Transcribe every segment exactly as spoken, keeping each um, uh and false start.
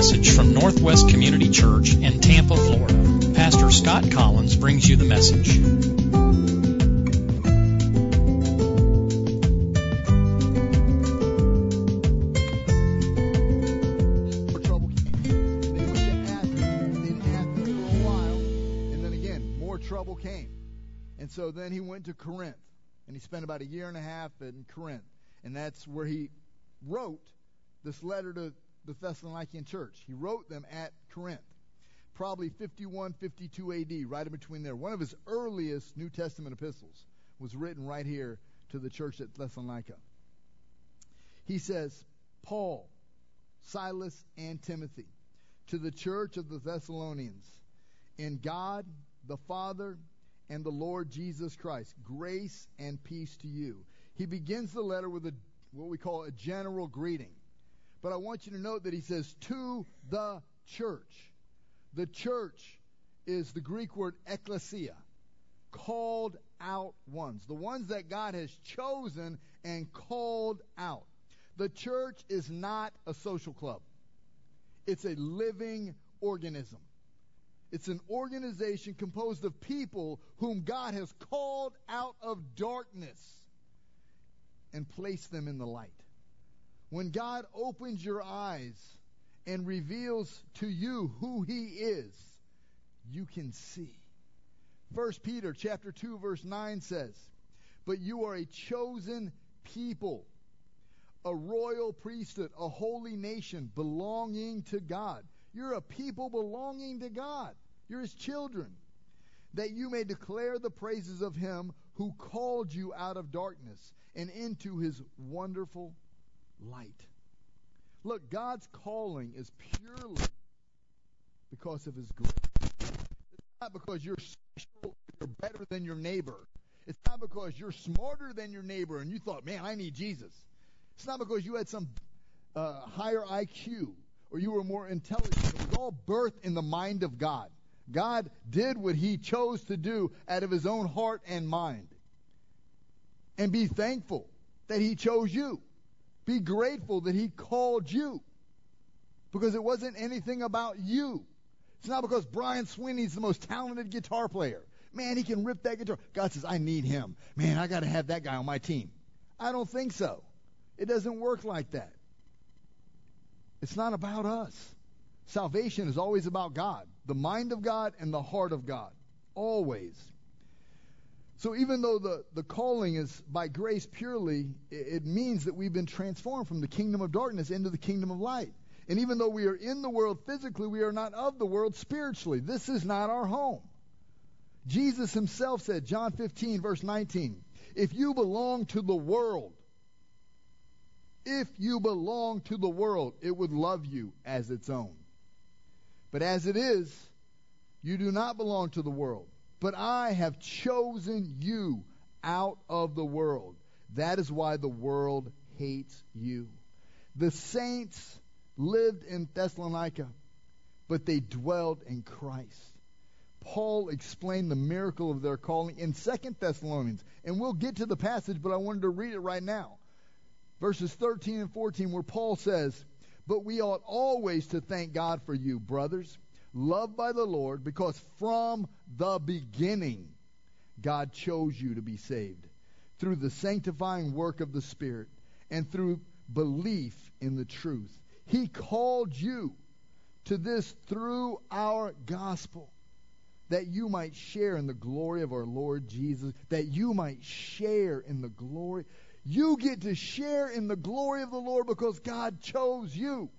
message from Northwest Community Church in Tampa, Florida. Pastor Scott Collins brings you the message. More trouble came. They went to Athens. They didn't Athens for a while, and then again, more trouble came. And so then he went to Corinth, and he spent about a year and a half in Corinth, and that's where he wrote this letter to the Thessalonican church. He wrote them at Corinth, probably fifty-one, fifty-two A D, right in between there. One of his earliest New Testament epistles was written right here to the church at Thessalonica. He says, Paul, Silas, and Timothy, to the church of the Thessalonians, in God the Father and the Lord Jesus Christ, grace and peace to you. He begins the letter with a what we call a general greeting. But I want you to note that he says, to the church. The church is the Greek word ekklesia, called out ones, the ones that God has chosen and called out. The church is not a social club. It's a living organism. It's an organization composed of people whom God has called out of darkness and placed them in the light. When God opens your eyes and reveals to you who he is, you can see. First Peter chapter two verse nine says, but you are a chosen people, a royal priesthood, a holy nation belonging to God. You're a people belonging to God. You're his children, that you may declare the praises of him who called you out of darkness and into his wonderful light. Look, God's calling is purely because of his grace. It's not because you're special, you're better than your neighbor. It's not because you're smarter than your neighbor and you thought, man, I need Jesus. It's not because you had some uh, higher I Q or you were more intelligent. It was all birthed in the mind of God. God did what he chose to do out of his own heart and mind. And be thankful that he chose you. Be grateful that he called you. Because it wasn't anything about you. It's not because Brian Sweeney's the most talented guitar player. Man, he can rip that guitar. God says, I need him. Man, I got to have that guy on my team. I don't think so. It doesn't work like that. It's not about us. Salvation is always about God. The mind of God and the heart of God. Always. So even though the, the calling is by grace purely, it, it means that we've been transformed from the kingdom of darkness into the kingdom of light. And even though we are in the world physically, we are not of the world spiritually. This is not our home. Jesus himself said, John fifteen, verse nineteen, if you belong to the world, if you belong to the world, it would love you as its own. But as it is, you do not belong to the world. But I have chosen you out of the world. That is why the world hates you. The saints lived in Thessalonica, but they dwelled in Christ. Paul explained the miracle of their calling in Second Thessalonians. And we'll get to the passage, but I wanted to read it right now. Verses thirteen and fourteen, where Paul says, but we ought always to thank God for you, brothers, loved by the Lord, because from the beginning God chose you to be saved through the sanctifying work of the Spirit and through belief in the truth. He called you to this through our gospel, that you might share in the glory of our Lord Jesus, that you might share in the glory. You get to share in the glory of the Lord because God chose you.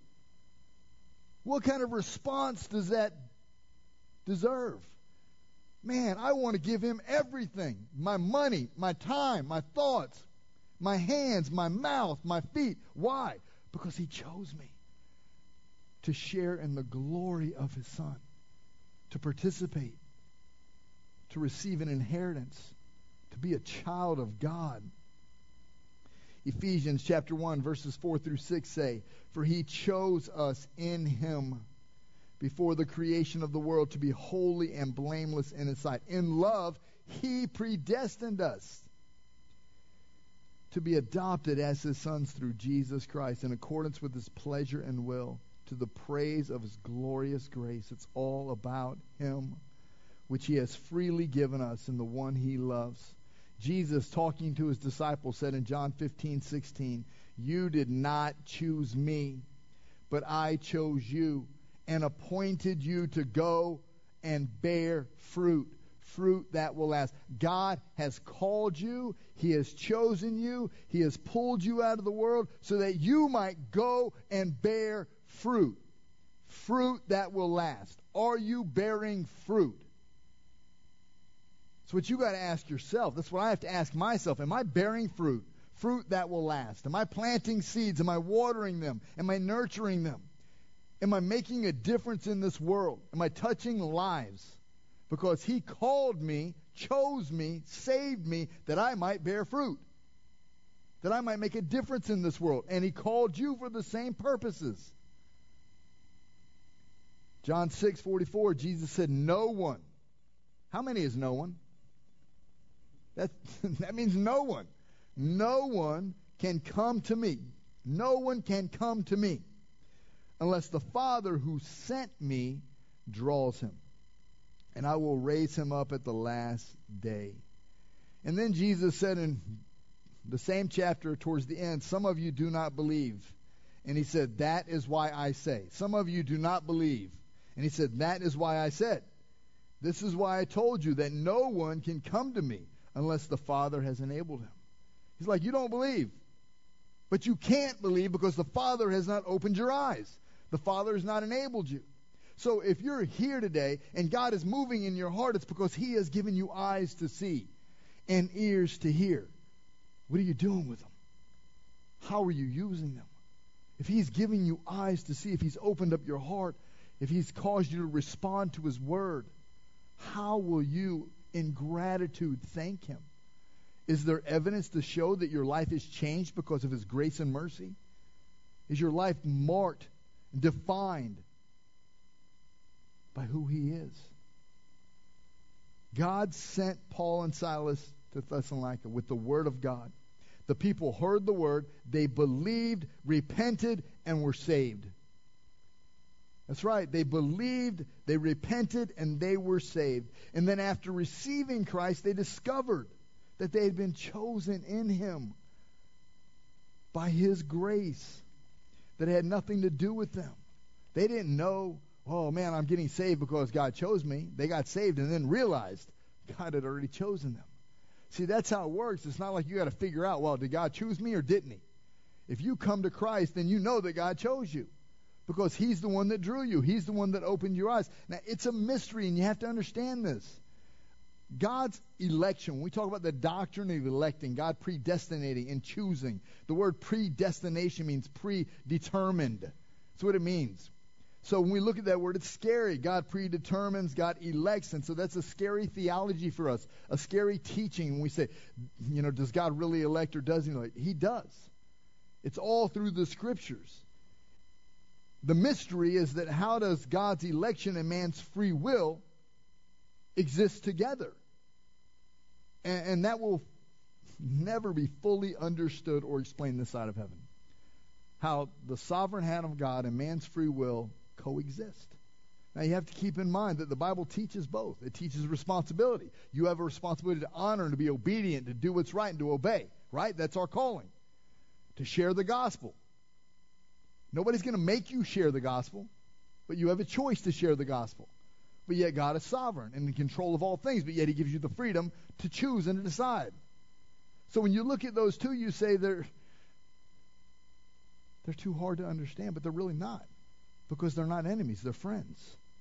What kind of response does that deserve? Man, I want to give him everything. My money, my time, my thoughts, my hands, my mouth, my feet. Why? Because he chose me to share in the glory of his Son, to participate, to receive an inheritance, to be a child of God. Ephesians chapter one, verses four through six say, for he chose us in him before the creation of the world to be holy and blameless in his sight. In love, he predestined us to be adopted as his sons through Jesus Christ in accordance with his pleasure and will, to the praise of his glorious grace. It's all about him, which he has freely given us in the one he loves. Jesus, talking to his disciples, said in John fifteen sixteen, "You did not choose me, but I chose you and appointed you to go and bear fruit, fruit that will last." God has called you. He has chosen you. He has pulled you out of the world so that you might go and bear fruit, fruit that will last. Are you bearing fruit? That's what you got to ask yourself. That's what I have to ask myself. Am I bearing fruit, fruit that will last? Am I planting seeds? Am I watering them? Am I nurturing them? Am I making a difference in this world? Am I touching lives? Because he called me, chose me, saved me, that I might bear fruit, that I might make a difference in this world. And he called you for the same purposes. John six forty-four, Jesus said, "No one." How many is no one? That, that means no one. No one can come to me. No one can come to me unless the Father who sent me draws him. And I will raise him up at the last day. And then Jesus said in the same chapter towards the end, "Some of you do not believe." And he said, "That is why I say." Some of you do not believe. And he said, "That is why I said. This is why I told you that no one can come to me unless the Father has enabled him." He's like, you don't believe. But you can't believe because the Father has not opened your eyes. The Father has not enabled you. So if you're here today and God is moving in your heart, it's because he has given you eyes to see and ears to hear. What are you doing with them? How are you using them? If he's giving you eyes to see, if he's opened up your heart, if he's caused you to respond to his word, how will you, in gratitude, thank him? Is there evidence to show that your life is changed because of his grace and mercy? Is your life marked, defined by who he is? God sent Paul and Silas to Thessalonica with the word of God. The people heard the word, they believed, repented, and were saved. That's right. They believed, they repented, and they were saved. And then after receiving Christ, they discovered that they had been chosen in him by his grace, that it had nothing to do with them. They didn't know, oh man, I'm getting saved because God chose me. They got saved and then realized God had already chosen them. See, that's how it works. It's not like you got to figure out, well, did God choose me or didn't he? If you come to Christ, then you know that God chose you because he's the one that drew you. He's the one that opened your eyes. Now, it's a mystery, and you have to understand this. God's election, when we talk about the doctrine of electing, God predestinating and choosing, the word predestination means predetermined. That's what it means. So when we look at that word, it's scary. God predetermines, God elects, and so that's a scary theology for us, a scary teaching when we say, you know, does God really elect or doesn't he elect? He does. It's all through the Scriptures. The mystery is that how does God's election and man's free will exist together? And, and that will never be fully understood or explained this side of heaven. How the sovereign hand of God and man's free will coexist. Now you have to keep in mind that the Bible teaches both. It teaches responsibility. You have a responsibility to honor and to be obedient, to do what's right and to obey. Right? That's our calling. To share the gospel. Nobody's going to make you share the gospel, but you have a choice to share the gospel. But yet God is sovereign and in control of all things, but yet he gives you the freedom to choose and to decide. So when you look at those two, you say they're they're too hard to understand, but they're really not, because they're not enemies, they're friends.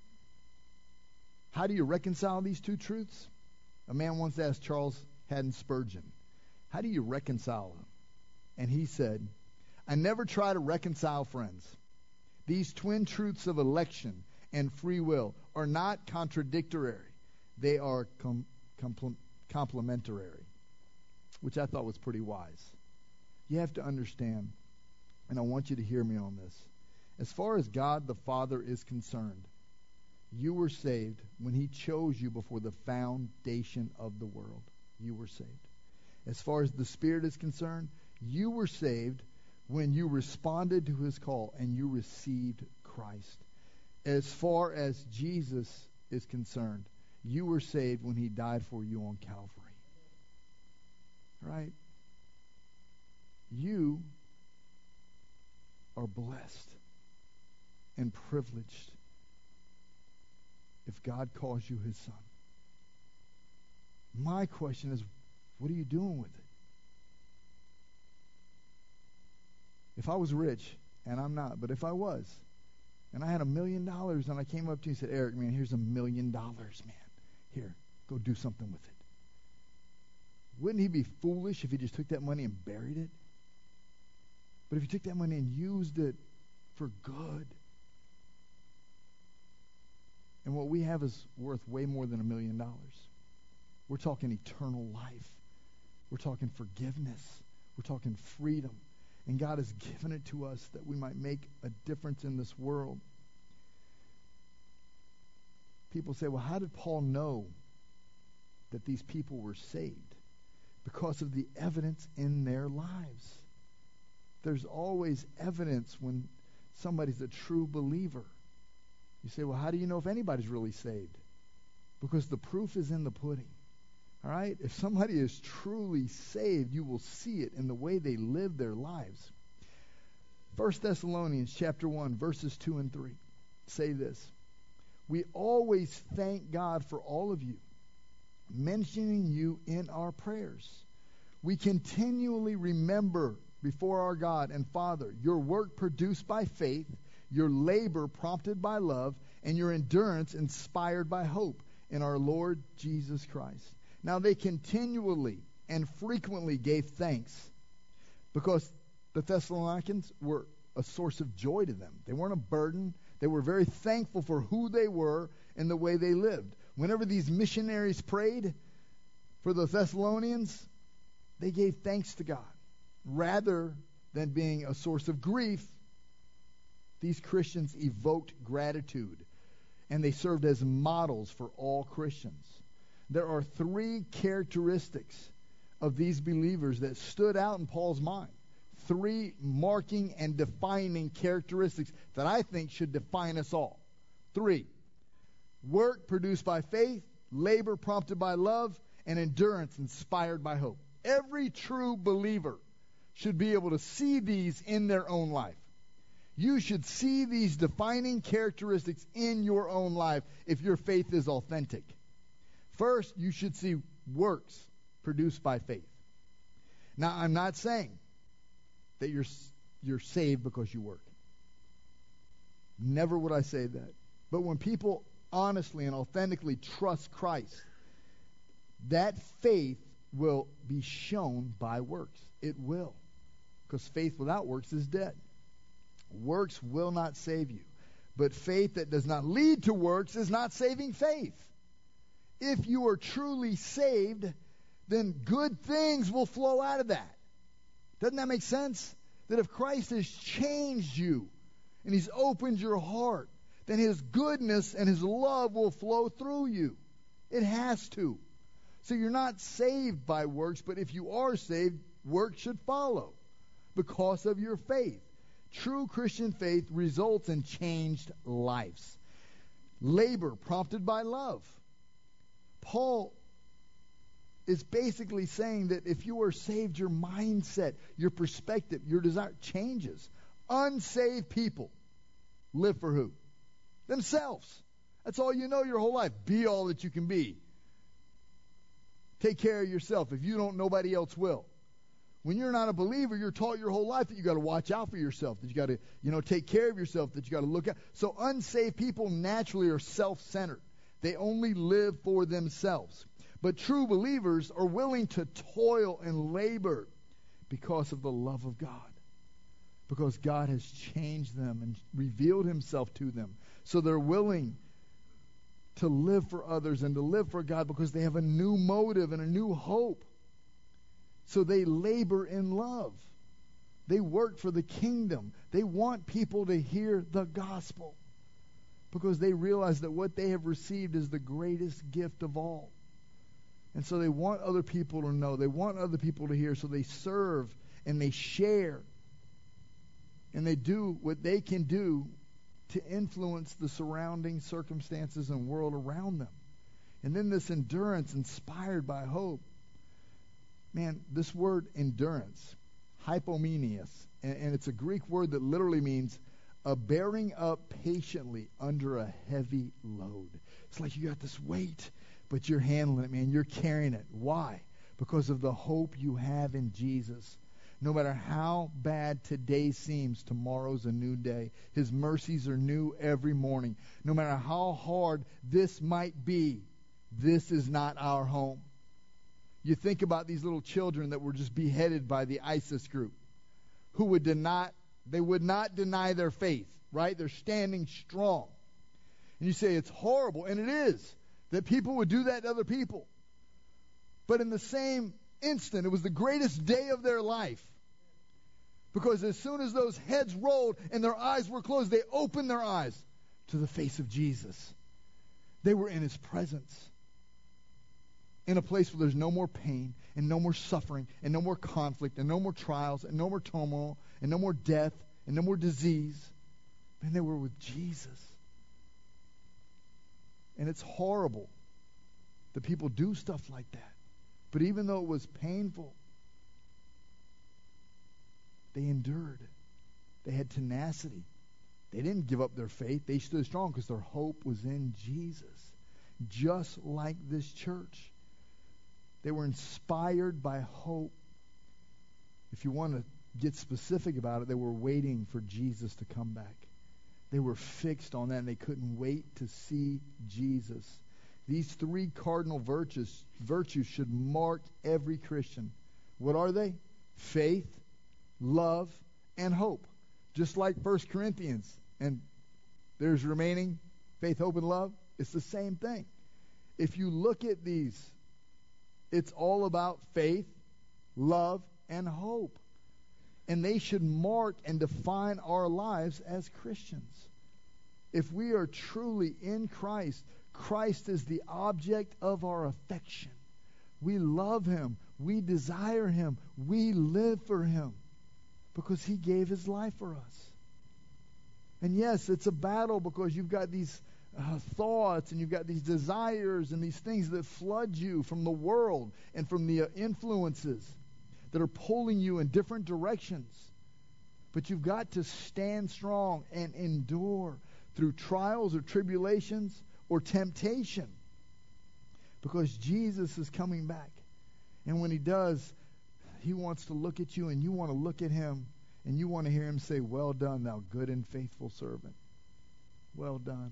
How do you reconcile these two truths? A man once asked Charles Haddon Spurgeon, how do you reconcile them? And he said, I never try to reconcile friends. These twin truths of election and free will are not contradictory. They are com- compl- complementary, which I thought was pretty wise. You have to understand, and I want you to hear me on this. As far as God the Father is concerned, you were saved when he chose you before the foundation of the world. You were saved. As far as the Spirit is concerned, you were saved when you responded to his call and you received Christ. As far as Jesus is concerned, you were saved when he died for you on Calvary. Right? You are blessed and privileged if God calls you his son. My question is, what are you doing with it? If I was rich, and I'm not, but if I was, and I had a million dollars, and I came up to you and said, Eric, man, here's a million dollars, man. Here, go do something with it. Wouldn't he be foolish if he just took that money and buried it? But if he took that money and used it for good, and what we have is worth way more than a million dollars. We're talking eternal life. We're talking forgiveness. We're talking freedom. And God has given it to us that we might make a difference in this world. People say, well, how did Paul know that these people were saved? Because of the evidence in their lives. There's always evidence when somebody's a true believer. You say, well, how do you know if anybody's really saved? Because the proof is in the pudding. All right? If somebody is truly saved, you will see it in the way they live their lives. First Thessalonians chapter one, verses two and three say this. We always thank God for all of you, mentioning you in our prayers. We continually remember before our God and Father your work produced by faith, your labor prompted by love, and your endurance inspired by hope in our Lord Jesus Christ. Now they continually and frequently gave thanks because the Thessalonians were a source of joy to them. They weren't a burden. They were very thankful for who they were and the way they lived. Whenever these missionaries prayed for the Thessalonians, they gave thanks to God. Rather than being a source of grief, these Christians evoked gratitude, and they served as models for all Christians. There are three characteristics of these believers that stood out in Paul's mind. Three marking and defining characteristics that I think should define us all. Three. Work produced by faith, labor prompted by love, and endurance inspired by hope. Every true believer should be able to see these in their own life. You should see these defining characteristics in your own life if your faith is authentic. First, you should see works produced by faith. Now, I'm not saying that you're you're saved because you work. Never would I say that. But when people honestly and authentically trust Christ, that faith will be shown by works. It will. Because faith without works is dead. Works will not save you. But faith that does not lead to works is not saving faith. If you are truly saved, then good things will flow out of that. Doesn't that make sense? That if Christ has changed you and he's opened your heart, then his goodness and his love will flow through you. It has to. So you're not saved by works, but if you are saved, works should follow because of your faith. True Christian faith results in changed lives. Labor prompted by love. Paul is basically saying that if you are saved, your mindset, your perspective, your desire changes. Unsaved people live for who? Themselves. That's all you know your whole life. Be all that you can be. Take care of yourself. If you don't, nobody else will. When you're not a believer, you're taught your whole life that you got to watch out for yourself, that you got to, you know, take care of yourself, that you got to look out. So unsaved people naturally are self-centered. They only live for themselves. But true believers are willing to toil and labor because of the love of God. Because God has changed them and revealed himself to them. So they're willing to live for others and to live for God because they have a new motive and a new hope. So they labor in love. They work for the kingdom. They want people to hear the gospel because they realize that what they have received is the greatest gift of all. And so they want other people to know. They want other people to hear. So they serve and they share. And they do what they can do to influence the surrounding circumstances and world around them. And then this endurance inspired by hope. Man, this word endurance, hypomenius, and, and it's a Greek word that literally means a bearing up patiently under a heavy load. It's like you got this weight, but you're handling it, man. You're carrying it. Why? Because of the hope you have in Jesus. No matter how bad today seems, tomorrow's a new day. His mercies are new every morning. No matter how hard this might be, this is not our home. You think about these little children that were just beheaded by the ISIS group, who would deny, they would not deny their faith, right? They're standing strong. And you say it's horrible, and it is, that people would do that to other people. But in the same instant, it was the greatest day of their life. Because as soon as those heads rolled and their eyes were closed, they opened their eyes to the face of Jesus. They were in his presence. In a place where there's no more pain and no more suffering and no more conflict and no more trials and no more turmoil and no more death and no more disease. And they were with Jesus. And it's horrible that people do stuff like that. But even though it was painful, they endured. They had tenacity. They didn't give up their faith. They stood strong because their hope was in Jesus. Just like this church. They were inspired by hope. If you want to get specific about it, they were waiting for Jesus to come back. They were fixed on that, and they couldn't wait to see Jesus. These three cardinal virtues, virtues should mark every Christian. What are they? Faith, love, and hope. Just like First Corinthians. And there's remaining faith, hope, and love. It's the same thing. If you look at these, it's all about faith, love, and hope. And they should mark and define our lives as Christians. If we are truly in Christ, Christ is the object of our affection. We love him. We desire him. We live for him because he gave his life for us. And yes, it's a battle because you've got these uh, thoughts and you've got these desires and these things that flood you from the world and from the uh, influences that are pulling you in different directions. But you've got to stand strong and endure through trials or tribulations or temptation, because Jesus is coming back. And when he does, he wants to look at you and you want to look at him and you want to hear him say, "Well done, thou good and faithful servant. Well done.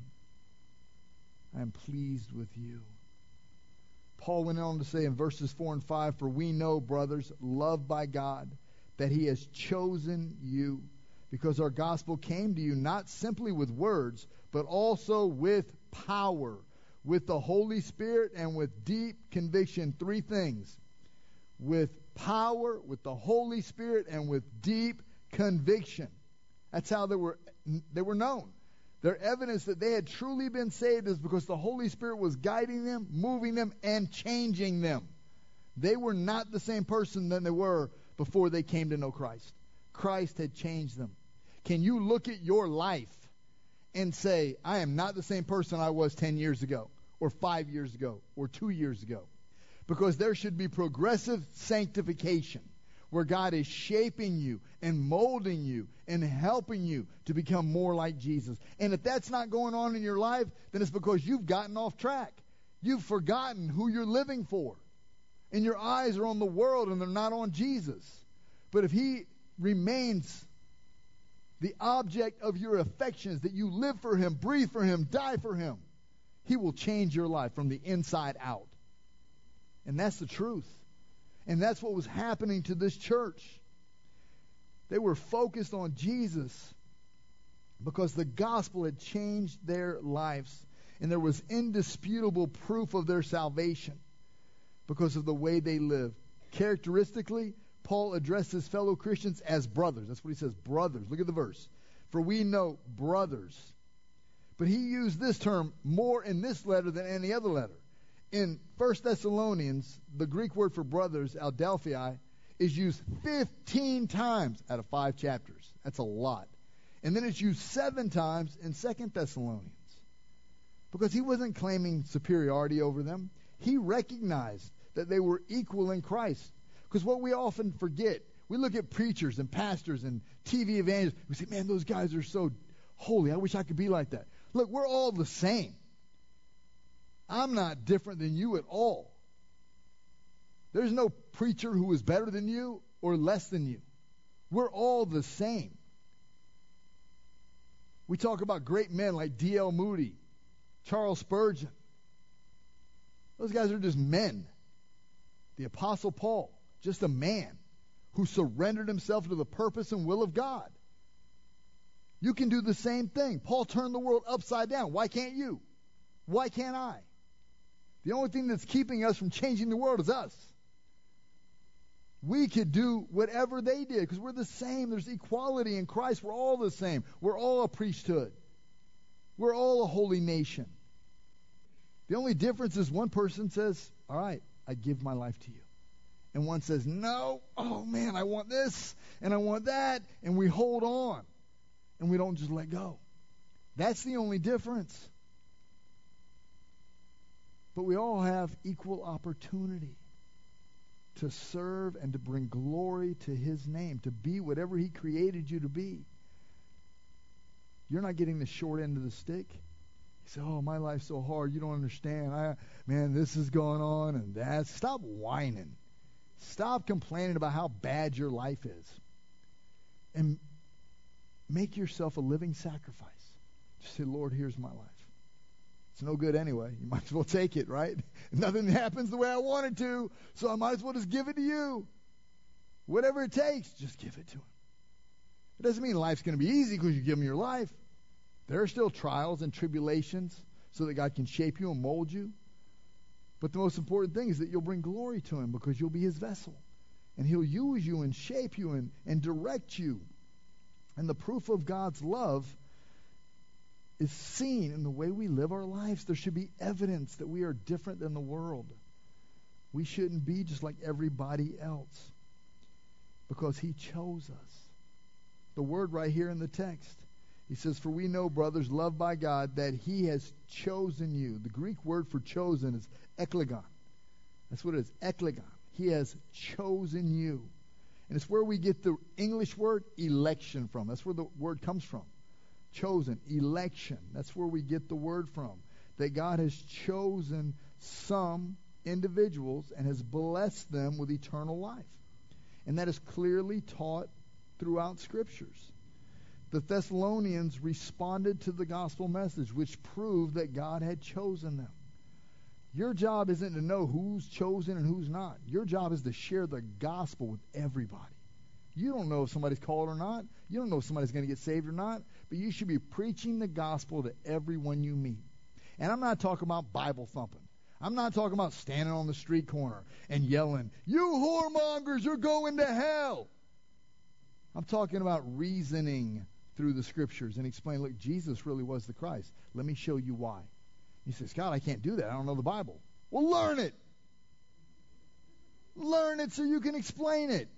I am pleased with you." Paul went on to say in verses four and five, "For we know, brothers, loved by God, that he has chosen you, because our gospel came to you not simply with words, but also with power, with the Holy Spirit, and with deep conviction." Three things. With power, with the Holy Spirit, and with deep conviction. That's how they were, they were known. Their evidence that they had truly been saved is because the Holy Spirit was guiding them, moving them, and changing them. They were not the same person than they were before they came to know Christ. Christ had changed them. Can you look at your life and say, "I am not the same person I was ten years ago, or five years ago, or two years ago"? Because there should be progressive sanctification, where God is shaping you and molding you and helping you to become more like Jesus. And if that's not going on in your life, then it's because you've gotten off track. You've forgotten who you're living for. And your eyes are on the world and they're not on Jesus. But if he remains the object of your affections, that you live for him, breathe for him, die for him, he will change your life from the inside out. And that's the truth. And that's what was happening to this church. They were focused on Jesus because the gospel had changed their lives. And there was indisputable proof of their salvation because of the way they lived. Characteristically, Paul addressed his fellow Christians as brothers. That's what he says, brothers. Look at the verse. "For we know brothers." But he used this term more in this letter than any other letter. In First Thessalonians, the Greek word for brothers, adelphoi, is used fifteen times out of five chapters. That's a lot. And then it's used seven times in Second Thessalonians. Because he wasn't claiming superiority over them. He recognized that they were equal in Christ. Because what we often forget, we look at preachers and pastors and T V evangelists. We say, man, those guys are so holy. I wish I could be like that. Look, we're all the same. I'm not different than you at all. There's no preacher who is better than you or less than you. We're all the same. We talk about great men like D L Moody, Charles Spurgeon. Those guys are just men. The Apostle Paul, just a man who surrendered himself to the purpose and will of God. You can do the same thing. Paul turned the world upside down. Why can't you? Why can't I? The only thing that's keeping us from changing the world is us. We could do whatever they did because we're the same. There's equality in Christ. We're all the same. We're all a priesthood. We're all a holy nation. The only difference is one person says, all right, I give my life to you. And one says, no, oh man, I want this and I want that. And we hold on and we don't just let go. That's the only difference. But we all have equal opportunity to serve and to bring glory to his name, to be whatever he created you to be. You're not getting the short end of the stick. You say, oh, my life's so hard. You don't understand. I, man, this is going on and that. Stop whining. Stop complaining about how bad your life is. And make yourself a living sacrifice. Just say, Lord, here's my life. It's no good anyway. You might as well take it, right? Nothing happens the way I want it to, so I might as well just give it to you. Whatever it takes, just give it to him. It doesn't mean life's going to be easy because you give him your life. There are still trials and tribulations so that God can shape you and mold you. But the most important thing is that you'll bring glory to him because you'll be his vessel. And he'll use you and shape you and, and direct you. And the proof of God's love is seen in the way we live our lives. There should be evidence that we are different than the world. We shouldn't be just like everybody else because he chose us. The word right here in the text, he says, for we know, brothers, loved by God, that he has chosen you. The Greek word for chosen is eklegon. That's what it is, eklegon. He has chosen you. And it's where we get the English word election from. That's where the word comes from. Chosen, election. That's where we get the word from. That God has chosen some individuals and has blessed them with eternal life. And that is clearly taught throughout Scriptures. The Thessalonians responded to the gospel message, which proved that God had chosen them. Your job isn't to know who's chosen and who's not. Your job is to share the gospel with everybody. You don't know if somebody's called or not. You don't know if somebody's going to get saved or not. But you should be preaching the gospel to everyone you meet. And I'm not talking about Bible thumping. I'm not talking about standing on the street corner and yelling, you whoremongers, you're going to hell. I'm talking about reasoning through the Scriptures and explain, look, Jesus really was the Christ. Let me show you why. He says, God, I can't do that. I don't know the Bible. Well, learn it. Learn it so you can explain it.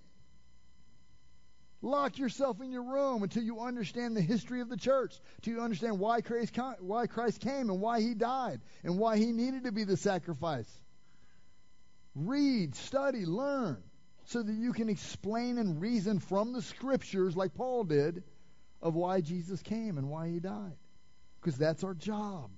Lock yourself in your room until you understand the history of the church, until you understand why Christ, why Christ came and why he died and why he needed to be the sacrifice. Read, study, learn, so that you can explain and reason from the Scriptures, like Paul did, of why Jesus came and why he died. Because that's our job.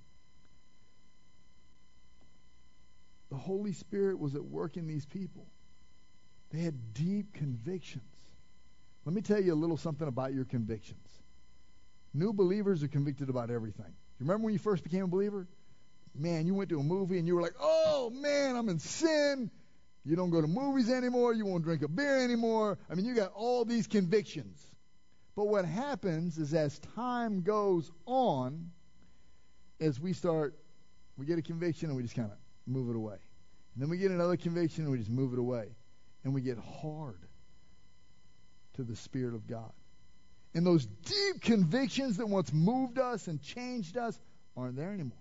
The Holy Spirit was at work in these people. They had deep convictions. Let me tell you a little something about your convictions. New believers are convicted about everything. You remember when you first became a believer? Man, you went to a movie and you were like, oh, man, I'm in sin. You don't go to movies anymore. You won't drink a beer anymore. I mean, you got all these convictions. But what happens is as time goes on, as we start, we get a conviction and we just kind of move it away. And then we get another conviction and we just move it away. And we get hard to the Spirit of God. And those deep convictions that once moved us and changed us aren't there anymore.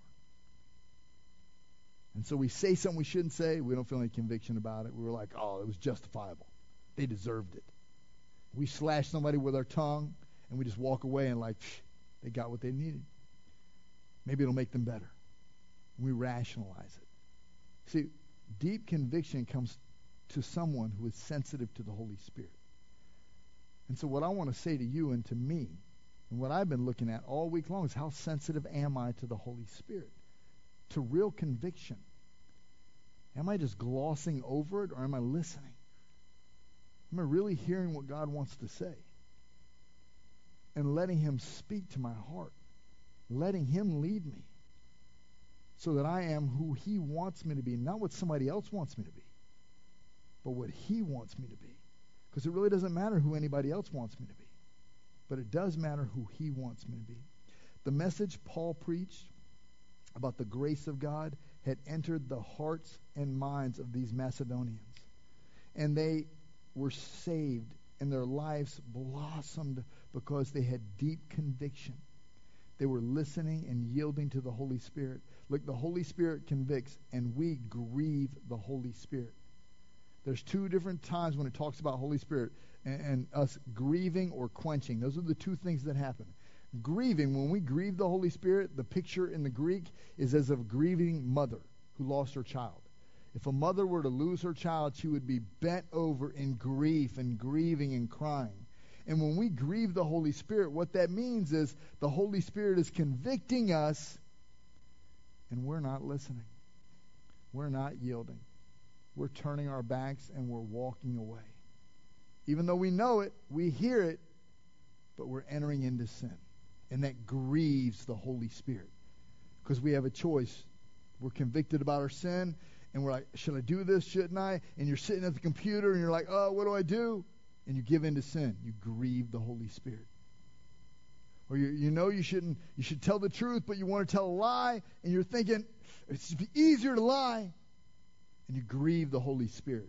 And so we say something we shouldn't say. We don't feel any conviction about it. We were like, oh, it was justifiable. They deserved it. We slash somebody with our tongue, and we just walk away and like, they got what they needed. Maybe it'll make them better. We rationalize it. See, deep conviction comes to someone who is sensitive to the Holy Spirit. And so what I want to say to you and to me, and what I've been looking at all week long, is how sensitive am I to the Holy Spirit, to real conviction? Am I just glossing over it, or am I listening? Am I really hearing what God wants to say? And letting him speak to my heart. Letting him lead me. So that I am who he wants me to be. Not what somebody else wants me to be. But what he wants me to be. Because it really doesn't matter who anybody else wants me to be. But it does matter who he wants me to be. The message Paul preached about the grace of God had entered the hearts and minds of these Macedonians. And they were saved, and their lives blossomed because they had deep conviction. They were listening and yielding to the Holy Spirit. Look, the Holy Spirit convicts, and we grieve the Holy Spirit. There's two different times when it talks about Holy Spirit and, and us grieving or quenching. Those are the two things that happen. Grieving, when we grieve the Holy Spirit, the picture in the Greek is as of a grieving mother who lost her child. If a mother were to lose her child, she would be bent over in grief and grieving and crying. And when we grieve the Holy Spirit, what that means is the Holy Spirit is convicting us, and we're not listening. We're not yielding. We're turning our backs and we're walking away. Even though we know it, we hear it, but we're entering into sin. And that grieves the Holy Spirit. Because we have a choice. We're convicted about our sin, and we're like, should I do this, shouldn't I? And you're sitting at the computer, and you're like, oh, what do I do? And you give in to sin. You grieve the Holy Spirit. Or you, you know you shouldn't, you should tell the truth, but you want to tell a lie, and you're thinking, it's easier to lie. And you grieve the Holy Spirit.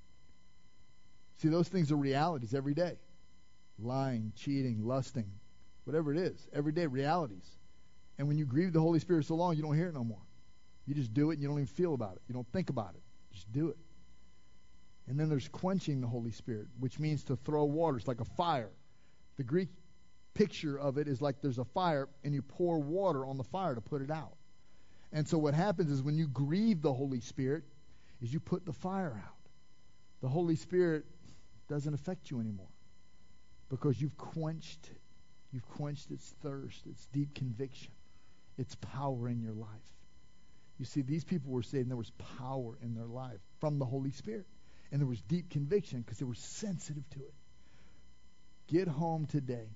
See, those things are realities every day. Lying, cheating, lusting, whatever it is. Everyday realities. And when you grieve the Holy Spirit so long, you don't hear it no more. You just do it and you don't even feel about it. You don't think about it. Just do it. And then there's quenching the Holy Spirit, which means to throw water. It's like a fire. The Greek picture of it is like there's a fire and you pour water on the fire to put it out. And so what happens is when you grieve the Holy Spirit is you put the fire out. The Holy Spirit doesn't affect you anymore because you've quenched it. You've quenched its thirst, its deep conviction, its power in your life. You see, these people were saved and there was power in their life from the Holy Spirit. And there was deep conviction because they were sensitive to it. Get home today.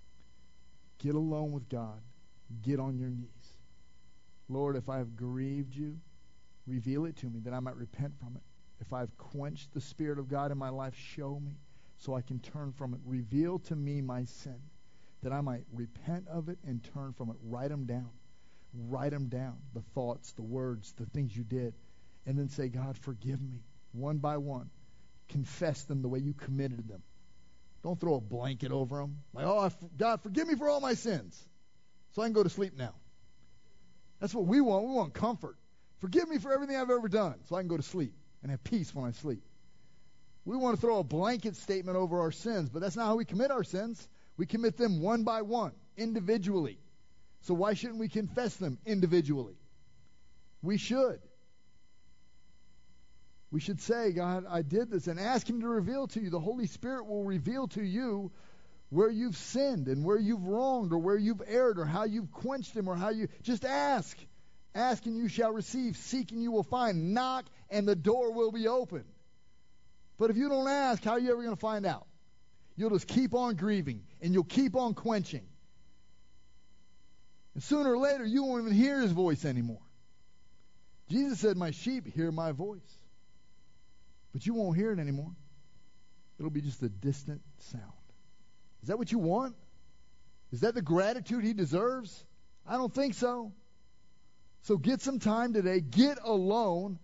Get alone with God. Get on your knees. Lord, if I have grieved you, reveal it to me that I might repent from it. If I've quenched the Spirit of God in my life, show me so I can turn from it. Reveal to me my sin that I might repent of it and turn from it. Write them down. Write them down. The thoughts, the words, the things you did. And then say, God, forgive me. One by one. Confess them the way you committed them. Don't throw a blanket over them. Like, oh, God, forgive me for all my sins so I can go to sleep now. That's what we want. We want comfort. Forgive me for everything I've ever done so I can go to sleep and have peace when I sleep. We want to throw a blanket statement over our sins, but that's not how we commit our sins. We commit them one by one, individually. So why shouldn't we confess them individually? We should. We should say, God, I did this, and ask him to reveal to you. The Holy Spirit will reveal to you where you've sinned and where you've wronged or where you've erred or how you've quenched him or how you... Just ask. Ask and you shall receive. Seek and you will find. Knock and the door will be opened. But if you don't ask, how are you ever going to find out? You'll just keep on grieving and you'll keep on quenching. And sooner or later, you won't even hear his voice anymore. Jesus said, my sheep hear my voice. But you won't hear it anymore. It'll be just a distant sound. Is that what you want? Is that the gratitude he deserves? I don't think so. So get some time today. Get alone.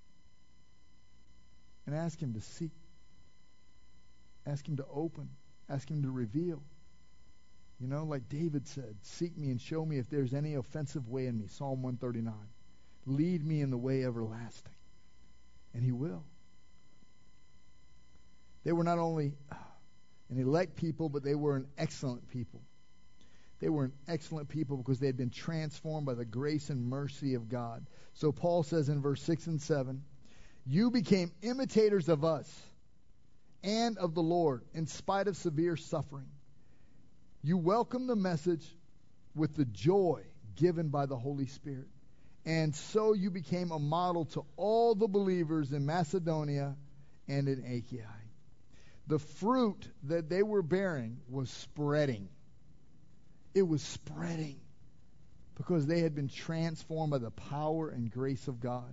And ask him to seek. Ask him to open. Ask him to reveal. You know, like David said, seek me and show me if there's any offensive way in me. Psalm one thirty-nine. Lead me in the way everlasting. And he will. They were not only an elect people, but they were an excellent people. They were an excellent people because they had been transformed by the grace and mercy of God. So Paul says in verse six and seven, you became imitators of us and of the Lord in spite of severe suffering. You welcomed the message with the joy given by the Holy Spirit. And so you became a model to all the believers in Macedonia and in Achaia. The fruit that they were bearing was spreading. It was spreading because they had been transformed by the power and grace of God.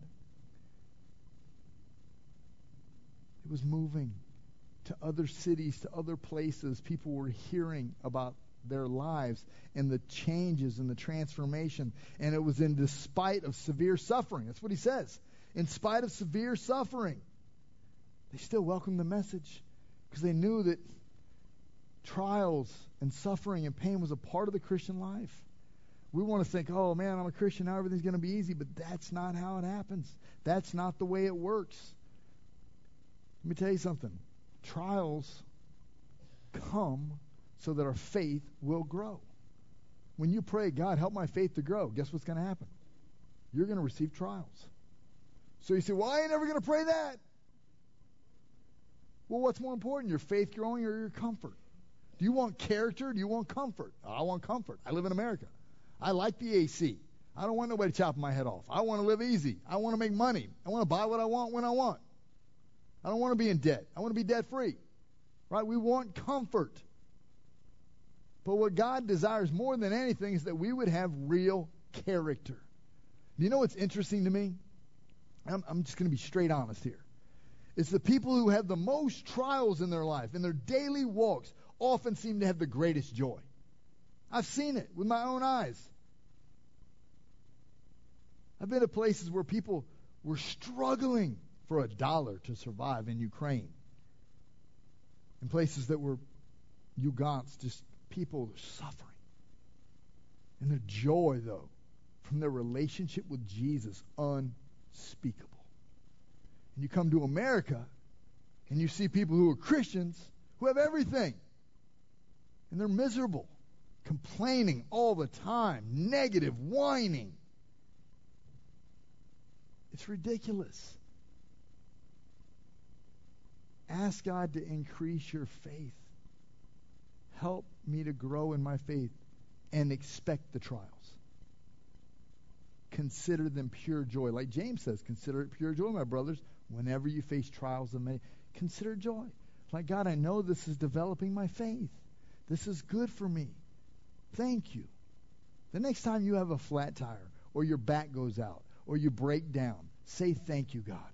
It was moving to other cities, to other places. People were hearing about their lives and the changes and the transformation. And it was in despite of severe suffering. That's what he says. In spite of severe suffering, they still welcomed the message because they knew that trials and suffering and pain was a part of the Christian life. We want to think, oh man, I'm a Christian, now everything's going to be easy, but that's not how it happens. That's not the way it works. Let me tell you something. Trials come so that our faith will grow. When you pray, God, help my faith to grow, guess what's going to happen? You're going to receive trials. So you say, well, I ain't never going to pray that. Well, what's more important, your faith growing or your comfort? Do you want character? Do you want comfort? I want comfort. I live in America. I like the A C. I don't want nobody chopping my head off. I want to live easy. I want to make money. I want to buy what I want when I want. I don't want to be in debt. I want to be debt-free. Right? We want comfort. But what God desires more than anything is that we would have real character. Do you know what's interesting to me? I'm, I'm just going to be straight honest here. It's the people who have the most trials in their life, in their daily walks, often seem to have the greatest joy. I've seen it with my own eyes. I've been to places where people were struggling for a dollar to survive in Ukraine. In places that were Ugandans, just people suffering. And their joy, though, from their relationship with Jesus, unspeakable. And you come to America, and you see people who are Christians who have everything. And they're miserable, complaining all the time, negative, whining. It's ridiculous. Ask God to increase your faith. Help me to grow in my faith and expect the trials. Consider them pure joy. Like James says, consider it pure joy, my brothers, whenever you face trials and may. Consider joy. Like, God, I know this is developing my faith. This is good for me. Thank you. The next time you have a flat tire or your back goes out or you break down, say thank you, God.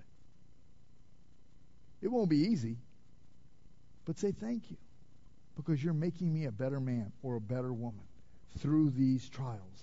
It won't be easy, but say thank you because you're making me a better man or a better woman through these trials.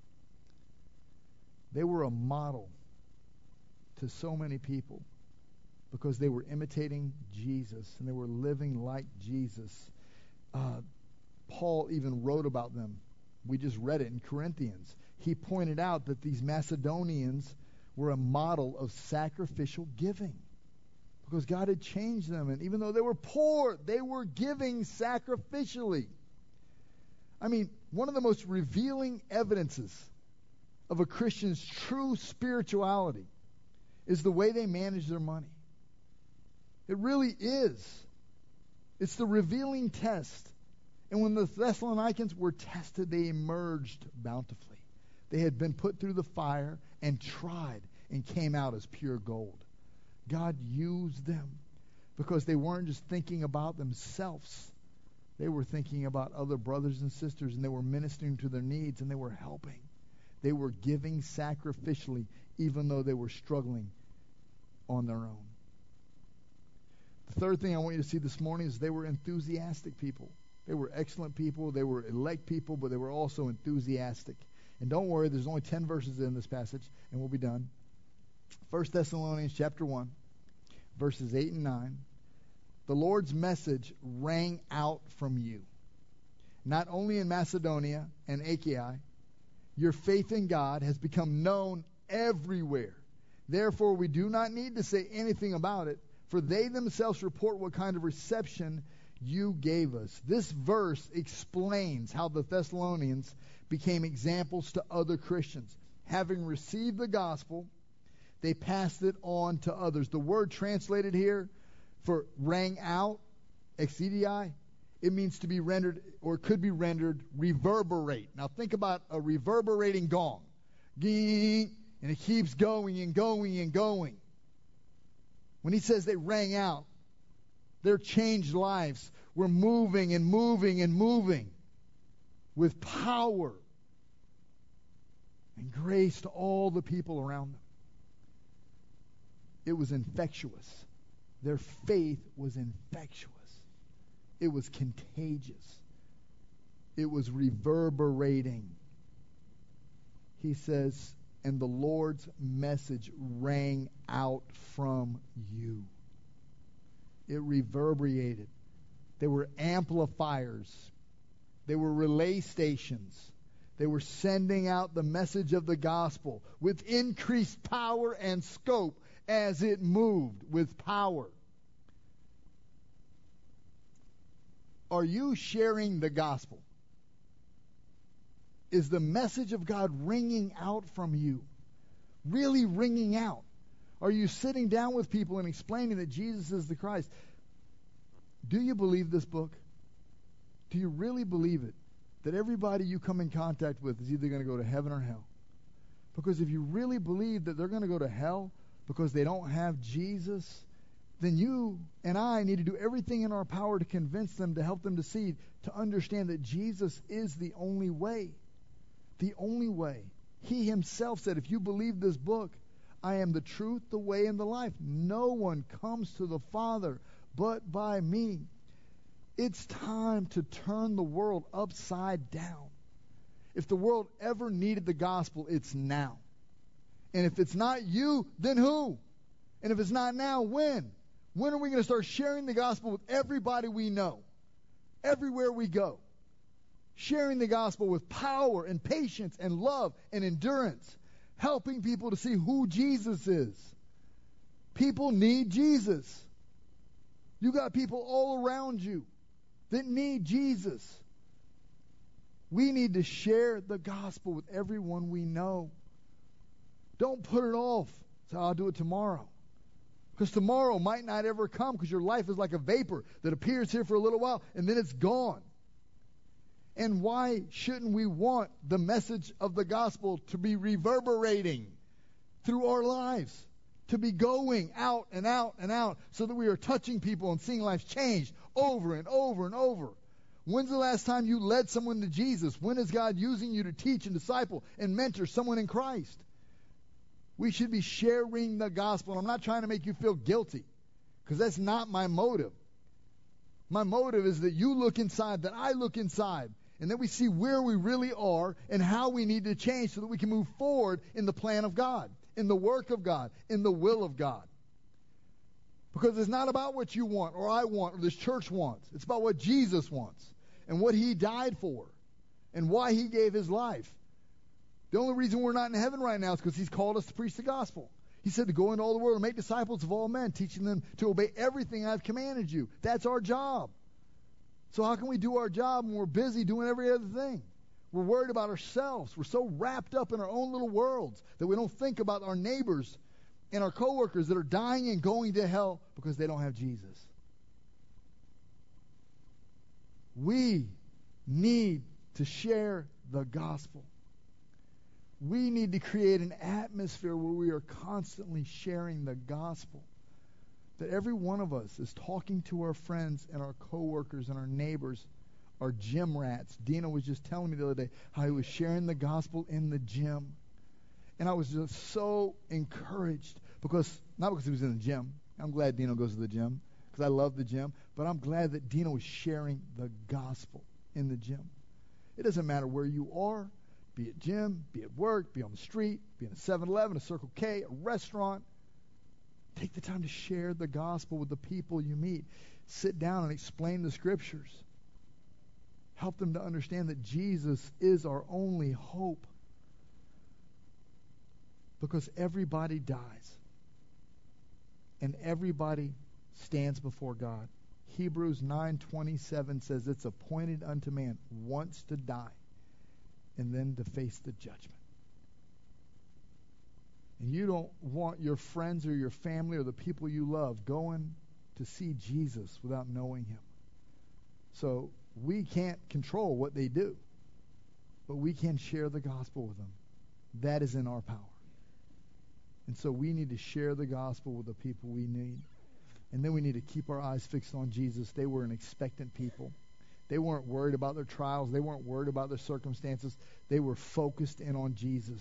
They were a model to so many people because they were imitating Jesus and they were living like Jesus. Uh, Paul even wrote about them. We just read it in Corinthians. He pointed out that these Macedonians were a model of sacrificial giving because God had changed them. And even though they were poor, they were giving sacrificially. I mean, one of the most revealing evidences of a Christian's true spirituality is the way they manage their money. It really is. It's the revealing test. And when the Thessalonians were tested, they emerged bountifully. They had been put through the fire and tried and came out as pure gold. God used them because they weren't just thinking about themselves. They were thinking about other brothers and sisters, and they were ministering to their needs, and they were helping. They were giving sacrificially, even though they were struggling on their own. The third thing I want you to see this morning is they were enthusiastic people. They were excellent people. They were elect people, but they were also enthusiastic. And don't worry, there's only ten verses in this passage, and we'll be done. First Thessalonians chapter one, verses eight and nine. The Lord's message rang out from you, not only in Macedonia and Achaia. Your faith in God has become known everywhere. Therefore, we do not need to say anything about it, for they themselves report what kind of reception you gave us. This verse explains how the Thessalonians became examples to other Christians. Having received the gospel, they passed it on to others. The word translated here for rang out, exedi, it means to be rendered, or could be rendered, reverberate. Now think about a reverberating gong. Ging, and it keeps going and going and going. When he says they rang out, their changed lives were moving and moving and moving with power and grace to all the people around them. It was infectious. Their faith was infectious. It was contagious. It was reverberating. He says, and the Lord's message rang out from you. It reverberated. They were amplifiers. They were relay stations. They were sending out the message of the gospel with increased power and scope as it moved with power. Are you sharing the gospel? Is the message of God ringing out from you? Really ringing out? Are you sitting down with people and explaining that Jesus is the Christ? Do you believe this book? Do you really believe it? That everybody you come in contact with is either going to go to heaven or hell? Because if you really believe that they're going to go to hell because they don't have Jesus, then you and I need to do everything in our power to convince them, to help them to see, to understand that Jesus is the only way. The only way. He himself said, if you believe this book, I am the truth, the way, and the life. No one comes to the Father but by me. It's time to turn the world upside down. If the world ever needed the gospel, it's now. And if it's not you, then who? And if it's not now, when? When are we going to start sharing the gospel with everybody we know? Everywhere we go. Sharing the gospel with power and patience and love and endurance. Helping people to see who Jesus is. People need Jesus. You got people all around you that need Jesus. We need to share the gospel with everyone we know. Don't put it off. Say, I'll do it tomorrow. Because tomorrow might not ever come, because your life is like a vapor that appears here for a little while and then it's gone. And why shouldn't we want the message of the gospel to be reverberating through our lives? To be going out and out and out so that we are touching people and seeing lives change over and over and over. When's the last time you led someone to Jesus? When is God using you to teach and disciple and mentor someone in Christ? We should be sharing the gospel. I'm not trying to make you feel guilty, because that's not my motive. My motive is that you look inside, that I look inside, and that we see where we really are and how we need to change so that we can move forward in the plan of God, in the work of God, in the will of God. Because it's not about what you want or I want or this church wants. It's about what Jesus wants and what he died for and why he gave his life. The only reason we're not in heaven right now is because he's called us to preach the gospel. He said to go into all the world and make disciples of all men, teaching them to obey everything I've commanded you. That's our job. So how can we do our job when we're busy doing every other thing? We're worried about ourselves. We're so wrapped up in our own little worlds that we don't think about our neighbors and our coworkers that are dying and going to hell because they don't have Jesus. We need to share the gospel. We need to create an atmosphere where we are constantly sharing the gospel. That every one of us is talking to our friends and our coworkers and our neighbors, our gym rats. Dina was just telling me the other day how he was sharing the gospel in the gym. And I was just so encouraged because, not because he was in the gym. I'm glad Dino goes to the gym because I love the gym. But I'm glad that Dino was sharing the gospel in the gym. It doesn't matter where you are, be it gym, be at work, be on the street, be in a seven eleven, a Circle K, a restaurant. Take the time to share the gospel with the people you meet. Sit down and explain the scriptures. Help them to understand that Jesus is our only hope. Because everybody dies. And everybody stands before God. Hebrews nine twenty-seven says it's appointed unto man once to die and then to face the judgment. And you don't want your friends or your family or the people you love going to see Jesus without knowing him. So we can't control what they do, but we can share the gospel with them. That is in our power. And so we need to share the gospel with the people we need. And then we need to keep our eyes fixed on Jesus. They were an expectant people. They weren't worried about their trials. They weren't worried about their circumstances. They were focused in on Jesus.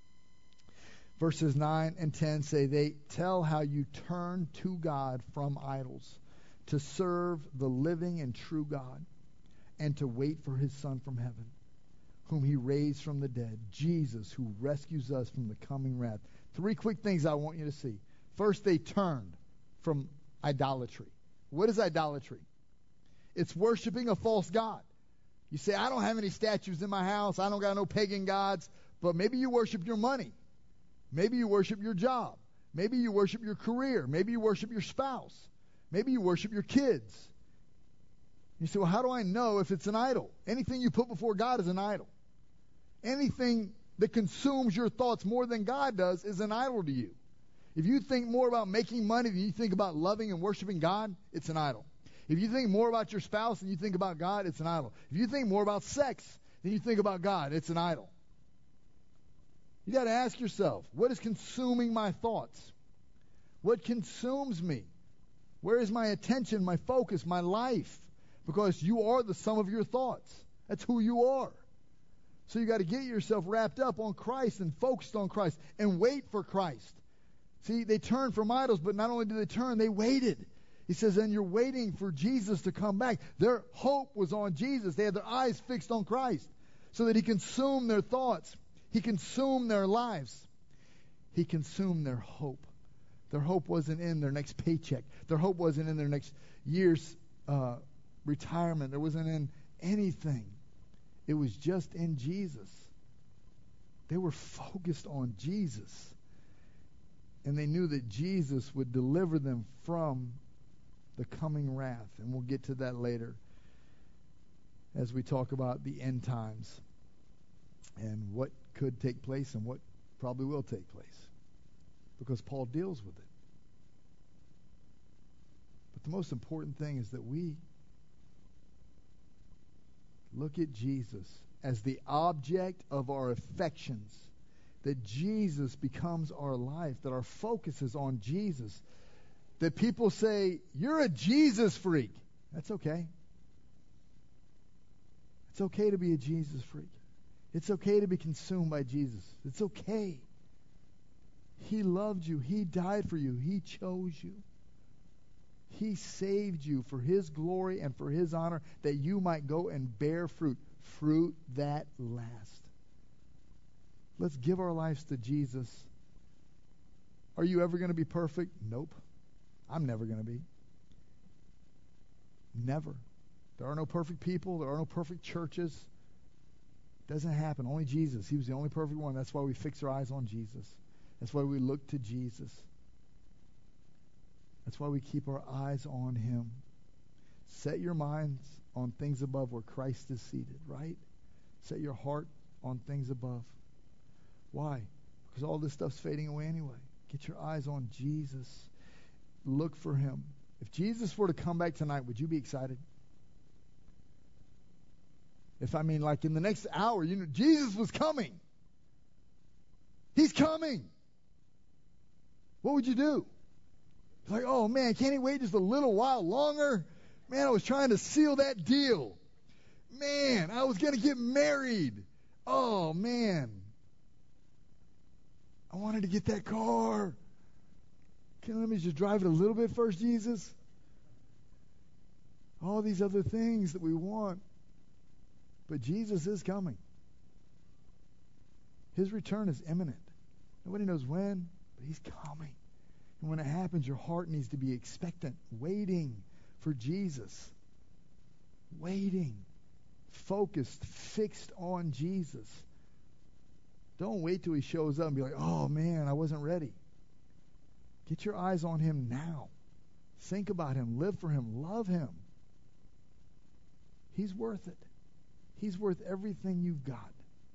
Verses nine and ten say, they tell how you turn to God from idols to serve the living and true God and to wait for his Son from heaven, whom he raised from the dead, Jesus, who rescues us from the coming wrath. Three quick things I want you to see. First, they turned from idolatry. What is idolatry? It's worshiping a false god. You say, I don't have any statues in my house. I don't got no pagan gods. But maybe you worship your money. Maybe you worship your job. Maybe you worship your career. Maybe you worship your spouse. Maybe you worship your kids. You say, well, how do I know if it's an idol? Anything you put before God is an idol. Anything that consumes your thoughts more than God does is an idol to you. If you think more about making money than you think about loving and worshiping God, it's an idol. If you think more about your spouse than you think about God, it's an idol. If you think more about sex than you think about God, it's an idol. You got to ask yourself, what is consuming my thoughts? What consumes me? Where is my attention, my focus, my life? Because you are the sum of your thoughts. That's who you are. So you got to get yourself wrapped up on Christ and focused on Christ and wait for Christ. See, they turned from idols, but not only did they turn, they waited. He says, and you're waiting for Jesus to come back. Their hope was on Jesus. They had their eyes fixed on Christ so that he consumed their thoughts. He consumed their lives. He consumed their hope. Their hope wasn't in their next paycheck. Their hope wasn't in their next year's uh, retirement. There wasn't in anything. It was just in Jesus. They were focused on Jesus. And they knew that Jesus would deliver them from the coming wrath. And we'll get to that later as we talk about the end times and what could take place and what probably will take place. Because Paul deals with it. But the most important thing is that we look at Jesus as the object of our affections, that Jesus becomes our life, that our focus is on Jesus, that people say, you're a Jesus freak. That's okay. It's okay to be a Jesus freak. It's okay to be consumed by Jesus. It's okay. He loved you. He died for you. He chose you. He saved you for his glory and for his honor, that you might go and bear fruit. Fruit that lasts. Let's give our lives to Jesus. Are you ever going to be perfect? Nope. I'm never going to be. Never. There are no perfect people. There are no perfect churches. It doesn't happen. Only Jesus. He was the only perfect one. That's why we fix our eyes on Jesus. That's why we look to Jesus. That's why we keep our eyes on him. Set your minds on things above where Christ is seated, right? Set your heart on things above. Why? Because all this stuff's fading away anyway. Get your eyes on Jesus. Look for him. If Jesus were to come back tonight, would you be excited? If I mean like in the next hour, you know, Jesus was coming. He's coming. What would you do? It's like, oh man, can't he wait just a little while longer? Man, I was trying to seal that deal. Man, I was going to get married. Oh man. I wanted to get that car. Can you let me just drive it a little bit first, Jesus? All these other things that we want. But Jesus is coming. His return is imminent. Nobody knows when, but he's coming. And when it happens, your heart needs to be expectant, waiting for Jesus. Waiting. Focused, fixed on Jesus. Don't wait till he shows up and be like, oh man, I wasn't ready. Get your eyes on him now. Think about him. Live for him. Love him. He's worth it. He's worth everything you've got.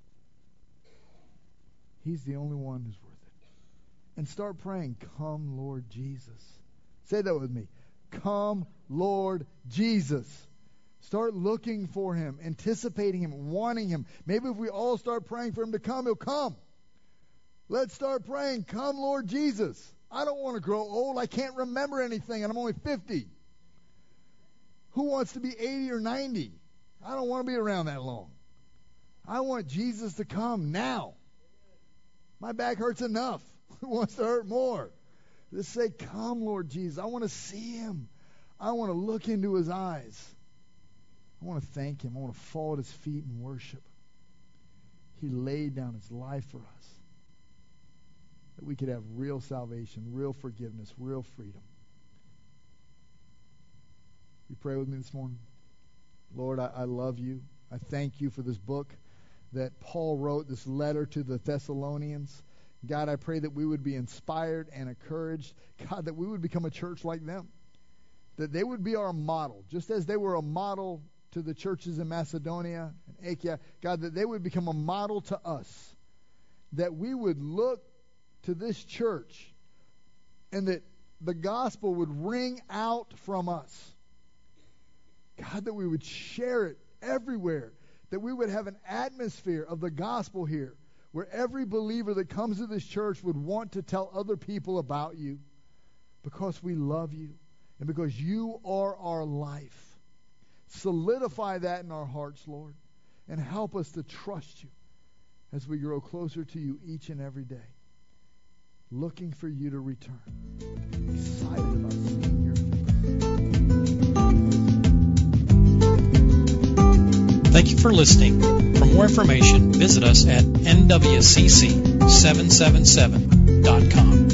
He's the only one who's worth it. And start praying, come, Lord Jesus. Say that with me. Come, Lord Jesus. Start looking for him, anticipating him, wanting him. Maybe if we all start praying for him to come, he'll come. Let's start praying, come, Lord Jesus. I don't want to grow old. I can't remember anything, and I'm only fifty. Who wants to be eighty or ninety? I don't want to be around that long. I want Jesus to come now. My back hurts enough. Who wants to hurt more? Just say, come, Lord Jesus. I want to see him. I want to look into his eyes. I want to thank him. I want to fall at his feet and worship. He laid down his life for us, that we could have real salvation, real forgiveness, real freedom. You pray with me this morning? Lord, I, I love you. I thank you for this book that Paul wrote, this letter to the Thessalonians. God, I pray that we would be inspired and encouraged. God, that we would become a church like them. That they would be our model, just as they were a model to the churches in Macedonia and Achaia. God, that they would become a model to us. That we would look to this church and that the gospel would ring out from us. God, that we would share it everywhere. That we would have an atmosphere of the gospel here where every believer that comes to this church would want to tell other people about you because we love you and because you are our life. Solidify that in our hearts, Lord, and help us to trust you as we grow closer to you each and every day, looking for you to return. Excited about seeing your Thank you for listening. For more information, visit us at N W C C seven seven seven dot com.